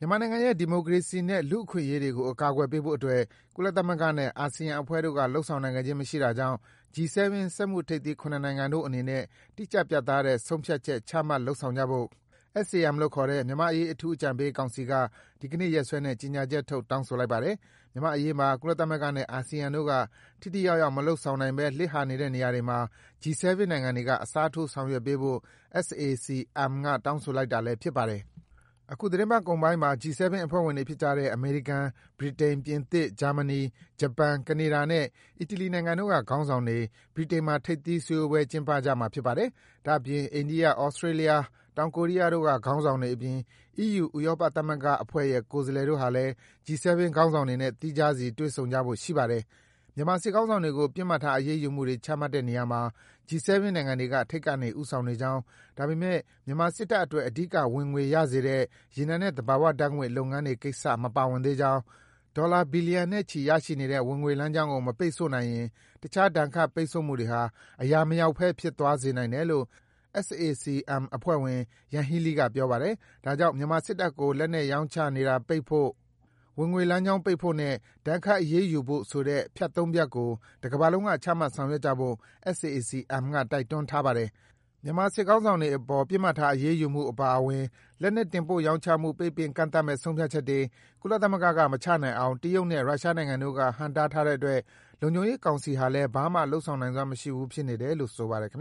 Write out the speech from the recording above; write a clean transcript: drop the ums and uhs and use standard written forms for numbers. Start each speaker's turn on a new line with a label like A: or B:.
A: မြန်မာနိုင်ငံရဲ့ဒီမိုကရေစီနဲ့လူ့အခွင့်အရေးတွေကိုအကာအကွယ်ပေးဖို့အတွက်ကုလသမဂ္ဂနဲ့အာဆီယံအဖွဲ့တို့ကလှုံ့ဆော်နိုင်ခဲ့ခြင်းမရှိတာကြောင့် G7 စက်မှုထိပ်သီး၇နိုင်ငံတို့အနေနဲ့တိကျပြတ်သားတဲ့ဆုံးဖြတ်ချက်ချမှတ်လုပ်ဆောင်ကြဖို့ SAM လို့ခေါ်တဲ့မြန်မာ့အရေးအထူးအကြံပေးကောင်စီကဒီကနေ့ရက်စွဲနဲ့ကြေညာချက်ထုတ်တောင်းဆိုလိုက်ပါတယ်။မြန်မာ့အရေးမှာကုလသမဂ္ဂနဲ့အာဆီယံတို့ကထိထိရောက်ရောက်မလုပ်ဆောင်နိုင်ဘဲလစ်ဟာနေတဲ့နေရာတွေမှာ G7 နိုင်ငံတွေကအစားထိုးဆောင်ရွက်ပေးဖို့ SAC-M ကတောင်းဆိုလိုက်တာလည်းဖြစ်ပါတယ်။အခုသီတင်းပတ်ကုန်ပိုင်းမှာ G7 အဖွဲ့ဝင်တွေဖြစ်ကြတဲ့အမေရိကန်၊ဗြိတိန်၊ပြင်သစ်၊ဂျာမနီ၊ဂျပန်၊ကနေဒါနဲ့အီတလီနိုင်ငံတို့ကခေါင်းဆောင်တွေဗြိတိန်မှာထိပ်သီးစည်းဝေးပွဲကျင်းပကြမှာဖြစ်ပါတယ်။ဒါ့အပြင်အိန္ဒိယ၊သြစတြေးလျ၊တောင်ကိုရီးယားတို့ကခေါင်းဆောင်တွေအပြင် EU ဥရောပသမဂ္ဂအဖွဲ့ရဲ့ကိုယ်စားလှယ်တို့ဟာလည်း G7 ခေါင်းဆောင်တွေနဲ့သီးခြားစီတွေ့ဆုံကြဖို့ရှိပါတယ်။မြန်မာစစ်ခေါင်းဆောင်တွေကိုပစ်မှတ်ထားအရေးယူမှုတွေချမှတ်တဲ့နေရာမှာ G7 နိုင်ငံတွေကထိပ်ကနေဦးဆောင်နေကြောင်းဒါပေမဲ့မြန်မာစစ်တပ်အတွက်အဓိကဝင်ငွေရစေတဲ့ရေနံနဲ့သဘာဝဓါတ်ငွေ့လုပ်ငန်းတွေကိစ္စမပါဝင်သေးကြောင်း၊ဒေါ်လာဘီလီယံနဲ့ချီရရှိနေတဲ့ဝင်ငွေလမ်းကြောင်းကိုမပိတ်ဆို့နိုင်ရင်တခြားဒဏ်ခတ်ပိတ်ဆို့မှုတွေဟာအရာမရောက်ဘဲဖြစ်သွားစေနိုင်တယ်လို့ SAC-M အဖွဲ့ဝင် Yanghee Lee ကပြောပါတယ်။ဒါကြောင့်မြန်မာစစ်တပ်ကိုလက်နက်ရောင်းချနေတာပိတ်ဖို့၊ဝင်ငွေလမ်းကြောင်းပိတ်ဖို့နဲ့ဒဏ်ခတ်အရေးယူဖို့ဆိုတဲ့ဖြတ်သုံးဖြတ်ကိုတကမ္ဘာလုံးကချမှတ်ဆောင်ရွက်ကြဖို့ SAC-M ကတိုက်တွန်းထားပါတယ်။မြန်မာစစ်ခေါင်းဆောင်တွေအပေါ်ပစ်မှတ်ထားအရေးယူမှုအပါအဝင်လက်နက်တင်ပို့ရောင်းချမှုပိတ်ပင်ကန့်သတ်မယ့်ဆုံးဖြတ်ချက်တွေကုလသမဂ္ဂကမချနိုင်အောင်တရုတ်နဲ့ရုရှားနိုင်ငံတို့ကဟန့်တားထားတဲ့အတွက်လုံခြုံရေးကောင်စီဟာလည်းဘာမှလုပ်ဆောင်နိုင်စွမ်းမရှိဘူးဖြစ်နေတယ်လို့ဆိုပါတယ်